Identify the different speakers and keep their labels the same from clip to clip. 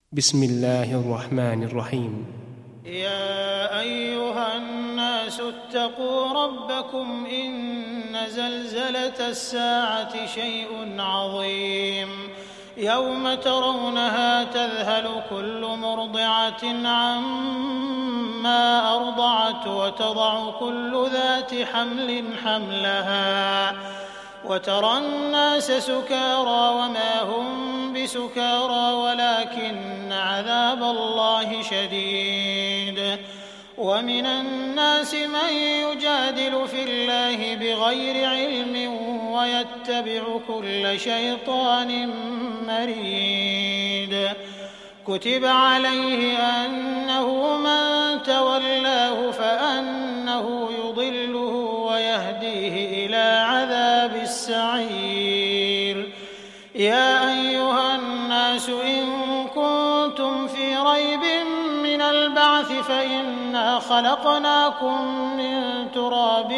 Speaker 1: بسم الله الرحمن الرحيم.
Speaker 2: يا أيها الناس اتقوا ربكم إن زلزلة الساعة شيء عظيم يوم ترونها تذهل كل مرضعة عما أرضعت وتضع كل ذات حمل حملها وترى الناس سكارى وما هم بسكارى ولكن عذاب الله شديد. ومن الناس من يجادل في الله بغير علم ويتبع كل شيطان مريد. كتب عليه أنه من تولاه فأنه يضله ويهديه إلى عذاب السعير. يا أيها الناس إن كنتم في ريب من البعث فإنا خلقناكم من تراب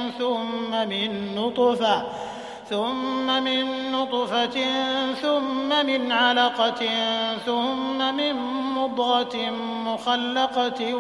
Speaker 2: ثم من نطفة ثم من علقة ثم من مضغة مخلقة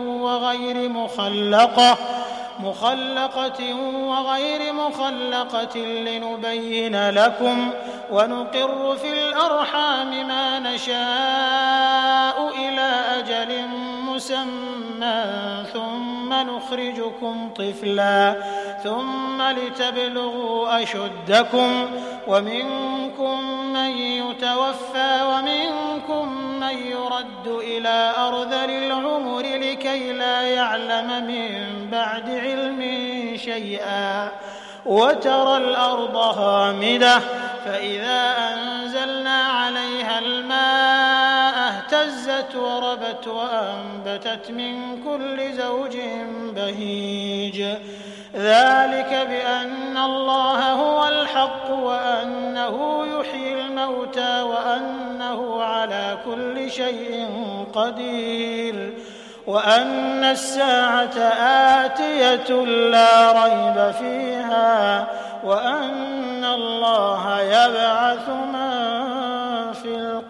Speaker 2: وغير مخلقة لنبين لكم ونقر في الأرحام ما نشاء إلى أجل مسمى ثم نخرجكم طفلا ثم لتبلغوا أشدكم ومنكم من يتوفى ومنكم من يرد إلى أرذل العمر لكي لا يعلم من بعد علم شيئا. وترى الأرض هامدة فإذا أنزلنا عليها الماء اهتزت وربت وأنبتت من كل زوج بهيج. ذلك بأن الله هو الحق وأنه يحيي الموتى وأنه على كل شيء قدير وأن الساعة آتية لا ريب فيها وأن الله يبعث من في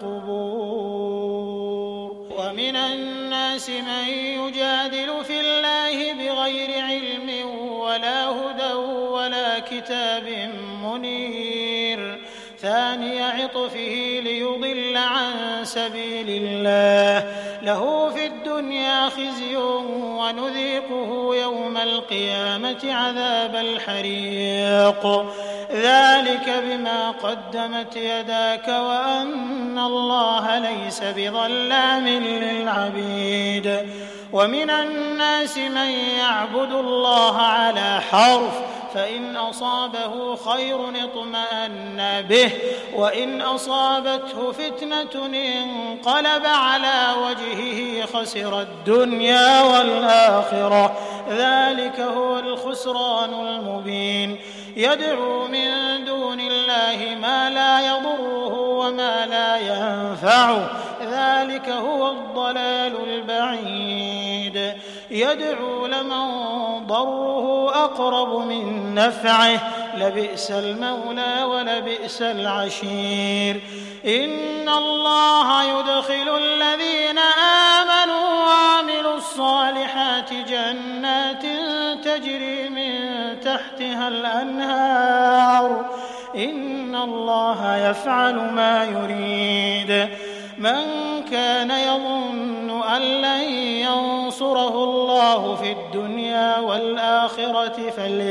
Speaker 2: القبور. ومن الناس من يجادل في الله بغير علم ولا هدى ولا كتاب منير. ثاني عطفه ليضل عن سبيل الله له في الدنيا خزي ونذيقه يوم القيامة عذاب الحريق. ذلك بما قدمت يداك وأن الله ليس بظلام للعبيد. ومن الناس من يعبد الله على حرف فإن أصابه خير اطمأن به وإن أصابته فتنة انقلب على وجهه خسر الدنيا والآخرة. ذلك هو الخسران المبين. يدعو من دون الله ما لا يضره وما لا ينفعه ذلك هو الضلال البعيد. يدعو لمن ضره أقرب من نفعه لبئس المولى ولبئس العشير. إن الله يدخل الذين آمنوا وعملوا الصالحات جنات تجري من تحتها الأنهار إن الله يفعل ما يريد. من كان يظن أن لن ينصره الله في الدنيا والآخرة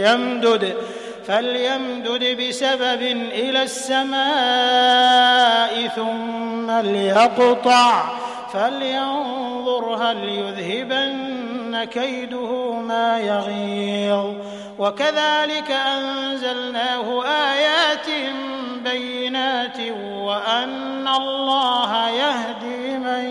Speaker 2: فليمدد بسبب إلى السماء ثم ليقطع فلينظر هل يذهبن كيده ما يغيظ. وكذلك أنزلناه آيات بينات وأن الله يهدي من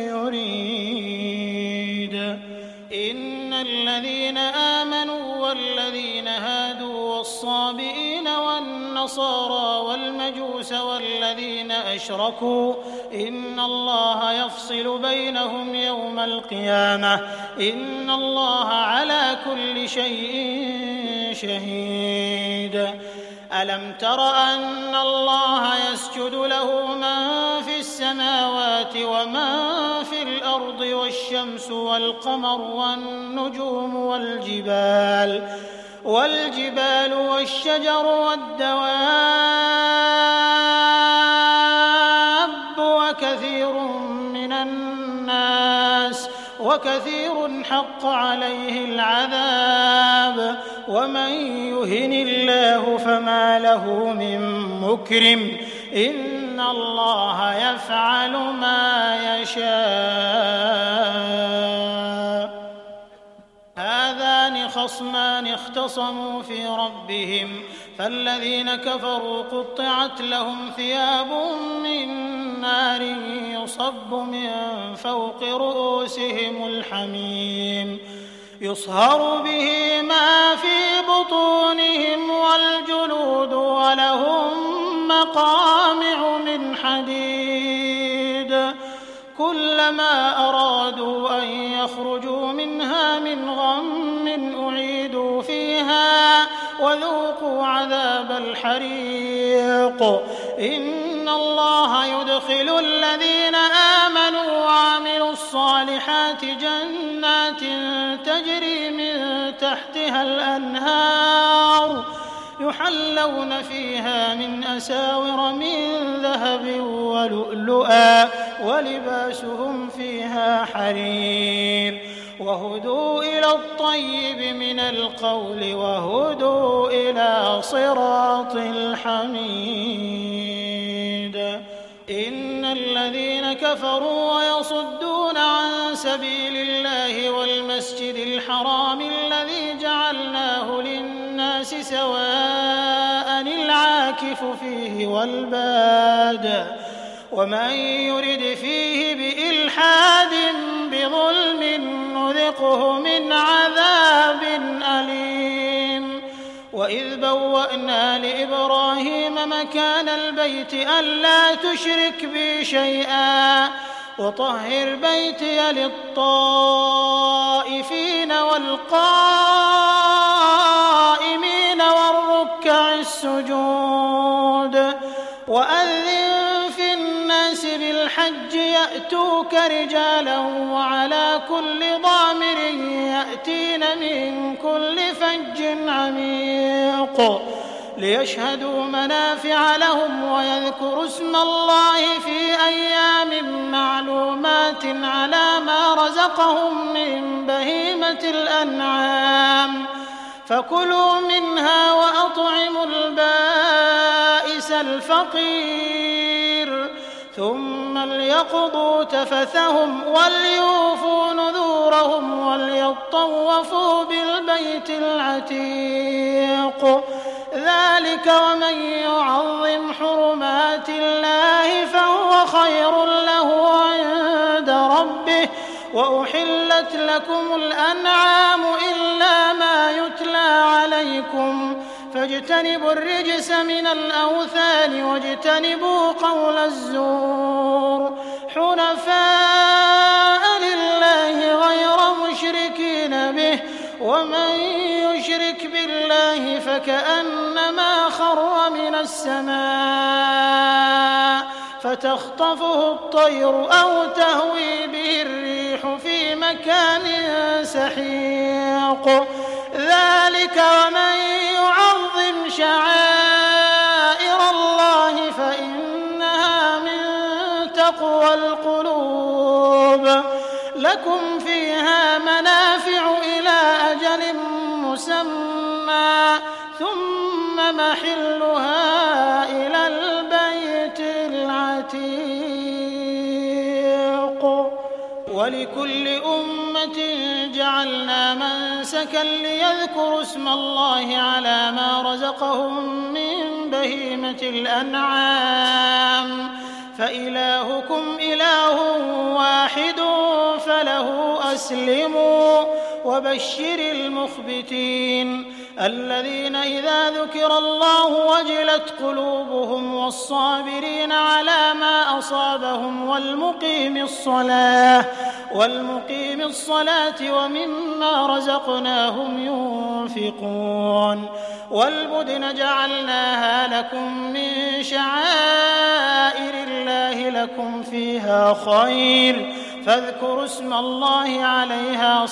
Speaker 2: يريد. إن الذين آمنوا والذين هادوا والصابئين والنصارى والمجوس والذين أشركوا إن الله يفصل بينهم يوم القيامة إن الله على كل شيء شهيد. ألم تر أن الله يسجد له من في السماء السماوات ومن في الأرض والشمس والقمر والنجوم والجبال والشجر والدواب وكثير حق عليه العذاب ومن يهن الله فما له من مكرم إن الله يفعل ما يشاء. هذان خصمان اختصموا في ربهم فالذين كفروا قطعت لهم ثياب من نار يصب من فوق رؤوسهم الحميم يصهر به ما في بطونهم والجلود ولهم مقامع من حديد كلما أرادوا أن يخرجوا منها من غم أعيدوا فيها وذوقوا عذاب الحريق. إن الله يدخل الذين آمنوا وعملوا الصالحات جنات تجري من تحتها الأنهار يحلون فيها من أساور من ذهب ولؤلؤا ولباسهم فيها حرير وهدوا إلى الطيب من القول وهدوا إلى صراط الحميد. إن الذين كفروا ويصدون عن سبيل الله والمسجد الحرام الذي جعلناه للناس سواء العاكف فيه والباد ومن يرد فيه بإلحاد بظلم نذقه من عذاب أليم. وإذ بوأنا لإبراهيم مكان البيت ألا تشرك بي شيئا وطهر بيتي للطائفين والقائمين والركع السجود. وأذن في الناس بالحج يأتوك رجالا وعلى كل ضامر يأتين من كل فج عميق ليشهدوا منافع لهم ويذكروا اسم الله في أيام معلومات على ما رزقهم من بهيمة الأنعام فكلوا منها وأطعموا البائس الفقير ثم ليقضوا تفثهم وليوفوا نذورهم وليطوفوا بالبيت العتيق. ذلك ومن يعظم حرمات الله فهو خير له عند ربه. وأحلت لكم الأنعام إلا ما يتلى عليكم فاجتنبوا الرجس من الأوثان واجتنبوا قول الزور حنفاء لله غير مشركين به ومن يشرك بالله فكأنما خر من السماء فتخطفه الطير أو تهوي به الريح في مكان سحيق. ذلك ومن يعظم شعائر الله فإنها من تقوى القلوب. لكم فيها منافع إلى أجل مسمى ثم محلها إلى البيت العتيق. ولكل أمة جعلنا منسكا ليذكروا اسم الله على ما رزقهم من بهيمة الأنعام فإلهكم إله واحد فله أسلموا وبشر المخبتين الذين إذا ذكر الله وجلت قلوبهم والصابرين على ما أصابهم والمقيم الصلاة ومما رزقناهم ينفقون والبدن جعلناها لكم من شعائر الله لكم فيها خير فاذكروا اسم الله عليها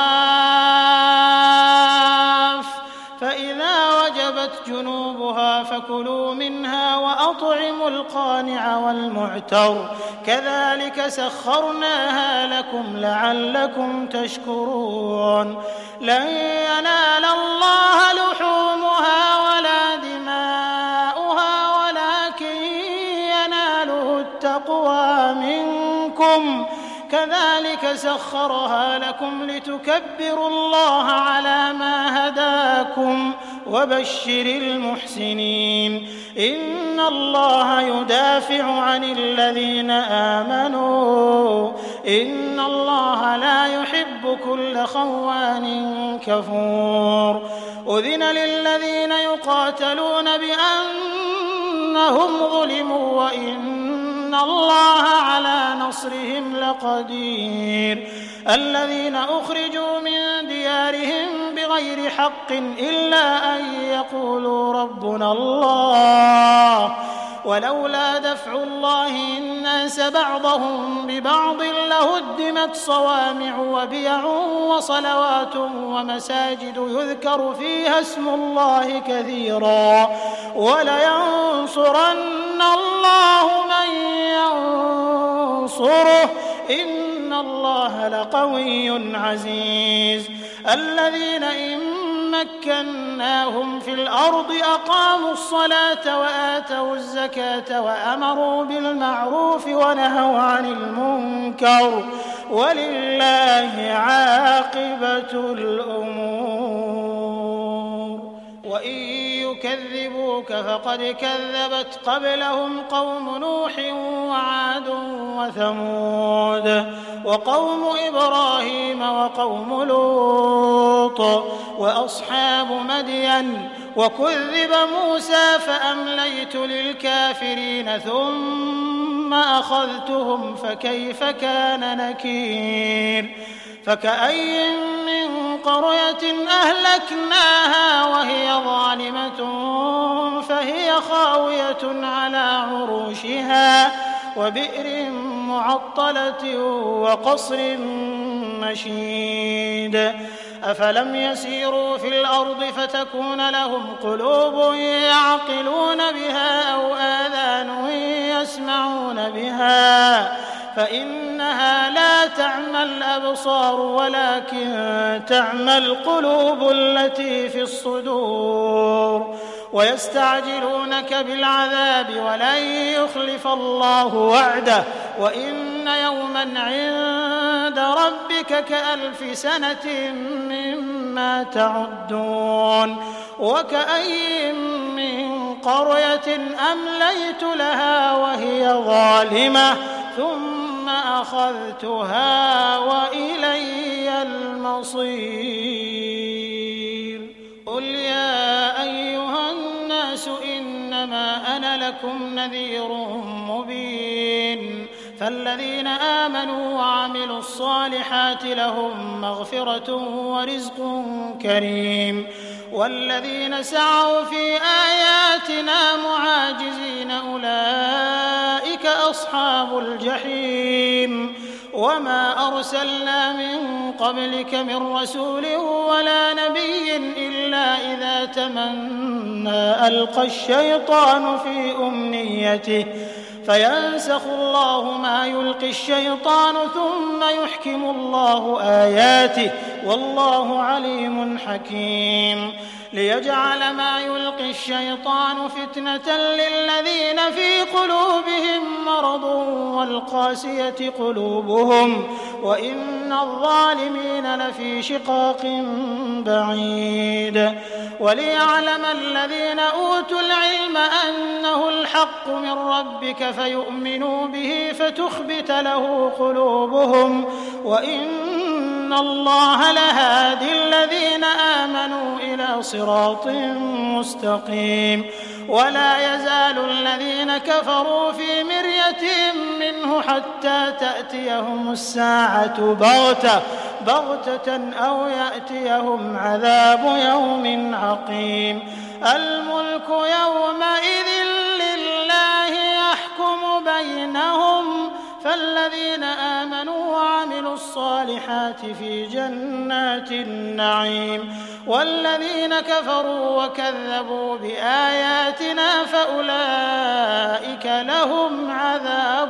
Speaker 2: صواف فإذا وجبت جنوبها فكلوا منها وأطعموا القانع والمعتر كذلك سخرناها لكم لعلكم تشكرون لن ينال الله لحومها ولا دماؤها ولكن يناله التقوى منكم كذلك سخرها لكم لتكبروا الله على ما هداكم وبشر المحسنين إن الله يدافع عن الذين آمنوا إن الله لا يحب كل خوان كفور أذن للذين يقاتلون بأنهم ظلموا وإن الله على نصرهم لقدير الذين أخرجوا من ديارهم بغير حق إلا أن يقولوا ربنا الله ولولا دفع الله الناس بعضهم ببعض لهدمت صوامع وبيع وصلوات ومساجد يذكر فيها اسم الله كثيرا ولينصرن الله من ينصره إن الله لقوي عزيز الذين إن مكناهم في الأرض أقاموا الصلاة وآتوا الزكاة وأمروا بالمعروف ونهوا عن المنكر ولله عاقبة الأمور وإن يكذبوك فقد كذبت قبلهم قوم نوح وعاد وثمود وقوم إبراهيم وقوم لوط وأصحاب مدين وكذب موسى فأمليت للكافرين ثم أخذتهم فكيف كان نكير فكأي من قرية أهلكناها وهي ظالمة فهي خاوية على عروشها وبئر معطلة وقصر مشيد أفلم يسيروا في الأرض فتكون لهم قلوب يعقلون بها أو آذان يسمعون بها فإنها لا تعمى الأبصار ولكن تعمى القلوب التي في الصدور ويستعجلونك بالعذاب ولن يخلف الله وعده وإن يوما عند ربك كألف سنة مما تعدون وكأي من قرية أمليت لها وهي ظالمة ثم أخذتها وإلي المصير قل يا أيها الناس إنما أنا لكم نذير مبين فالذين آمنوا وعملوا الصالحات لهم مغفرة ورزق كريم والذين سعوا في آياتنا معاجزين أولئك أصحاب الجحيم وما أرسلنا من قبلك من رسول ولا نبي إلا إذا تمنى ألقى الشيطان في أمنيته فينسخ الله ما يلقي الشيطان ثم يحكم الله آياته والله عليم حكيم ليجعل ما يلقي الشيطان فتنة للذين في قلوبهم مرض والقاسية قلوبهم وإن الظالمين لفي شقاق بعيد وليعلم الذين أوتوا العلم أنه الحق من ربك فيؤمنوا به فتخبت له قلوبهم وإن وإن الله لهادي الذين آمنوا إلى صراط مستقيم. ولا يزال الذين كفروا في مرية منه حتى تأتيهم الساعة بغتة أو يأتيهم عذاب يوم عقيم. الملك يومئذ لله يحكم بينهم، فالذين آمنوا وعملوا الصالحات في جنات النعيم، والذين كفروا وكذبوا بآياتنا فأولئك لهم عذاب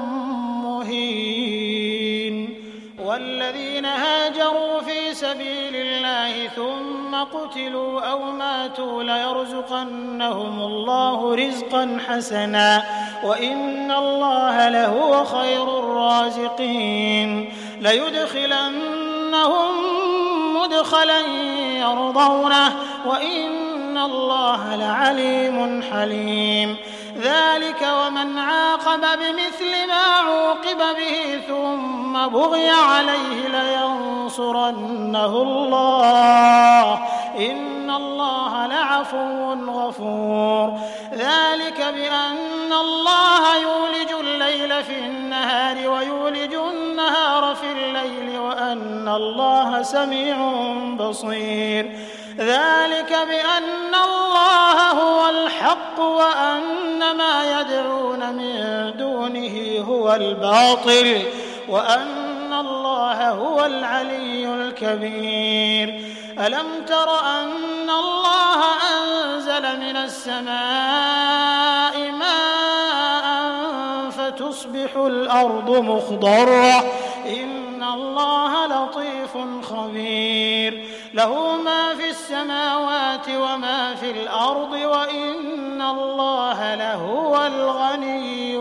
Speaker 2: مهين. والذين هاجروا في سبيل الله ثم قتلوا أو ماتوا ليرزقنهم الله رزقا حسنا وإن الله لهو خير الرازقين. ليدخلنهم مدخلا يرضونه وإن الله لعليم حليم. ذلك ومن عاقب بمثل ما عوقب به ثم بغي عليه لينصرنه الله إن الله لعفو غفور. ذلك بأن الله يولج الليل في النهار ويولج النهار في الليل وأن الله سميع بصير. ذلك بأن الله هو الحق وأن ما يدعون من دونه هو الباطل وأن الله هو العلي الكبير. ألم تر أن الله أنزل من السماء ماء فتصبح الأرض مخضرة إن الله لطيف خبير. له ما في السماوات وما في الأرض وإن الله لهو الغني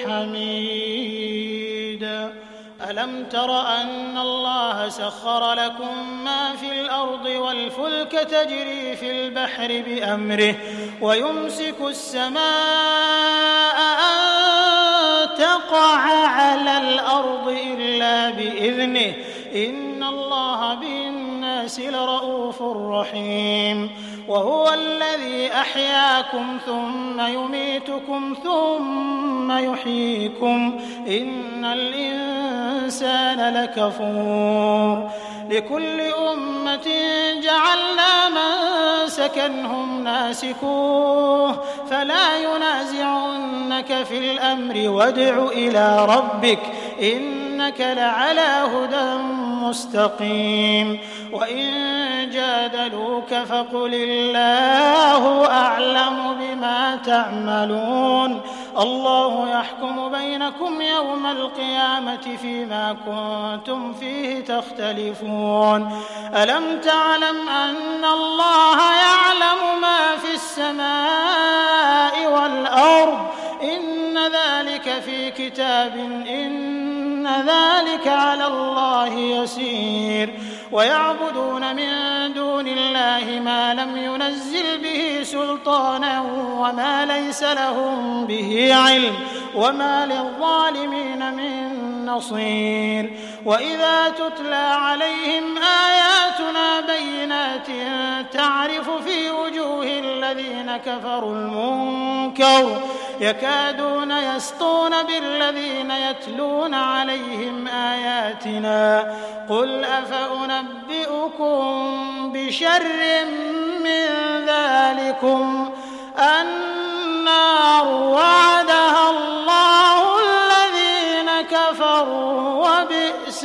Speaker 2: الحميد. ألم تر أن الله سخر لكم ما في الأرض والفلك تجري في البحر بأمره ويمسك السماء أن تقع على الأرض إلا بإذنه إن الله بالناس لرؤوف رحيم. وهو الذي أحياكم ثم يميتكم ثم يحييكم إن الإنسان لكفور. لكل أمة جعلنا منسكا هم ناسكوه فلا ينازعنك في الأمر وادع إلى ربك إنك لعلى هدى مستقيم. وإن جادلوك فقل الله أعلم بما تعملون الله يحكم بينكم يوم القيامة فيما كنتم فيه تختلفون. ألم تعلم أن الله يعلم ما في السماء والأرض إن ذلك في كتاب إن ذلك على الله يسير. ويعبدون من دون الله ما لم ينزل به سلطانا وما ليس لهم به علم وما للظالمين من نصير. وإذا تتلى عليهم آياتنا بينات تعرف في وجوه الذين كفروا المنكر يكادون يسطون بالذين يتلون عليهم آياتنا قل أفأنبئكم بشر من ذلكم النار وعدها الله الذين كفروا وبئس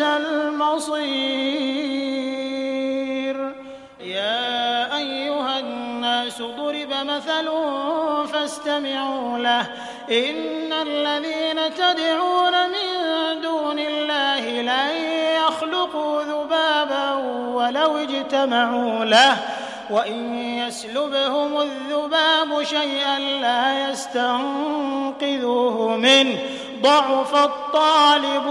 Speaker 2: المصير. يا أيها الناس ضرب مثل فاستمعوا له إن الذين تدعون من دون الله لن يخلقوا ذبابا ولو اجتمعوا له وإن يسلبهم الذباب شيئا لا يستنقذوه منه ضعف الطالب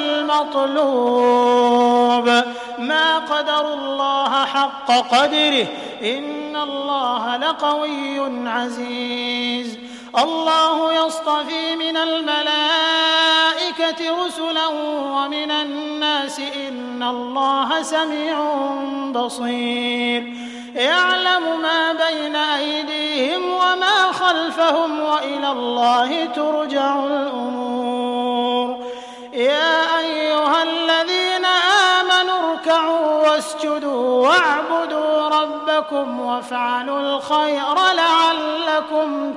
Speaker 2: والمطلوب. ما قدروا الله حق قدره إن الله لقوي عزيز. الله يصطفي من الملائكة رسلا ومن الناس إن الله سميع بصير يعلم ما بين أيديهم وما خلفهم وإلى الله ترجع الأمور يا أيها الذين آمنوا اركعوا واسجدوا واعبدوا ربكم وافعلوا الخير لعلكم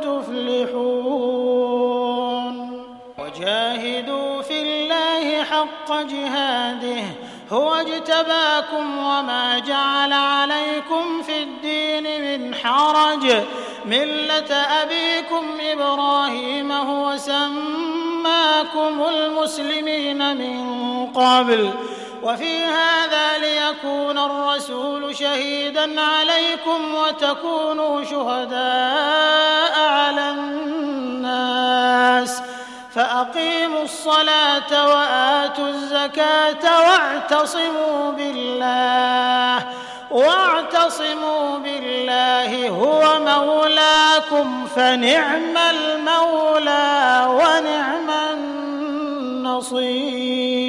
Speaker 2: تفلحون وجاهدوا في الله حق جهاده هو اجتباكم وما جعل عليكم في الدين من حرج ملة أبيكم إبراهيم هو سماكم المسلمين من قبل وفي هذا ليكون الرسول شهيدا عليكم وتكونوا شهداء على الناس فأقيموا الصلاة وآتوا الزكاة واعتصموا بالله هو مولاكم فنعم المولى ونعم النصير.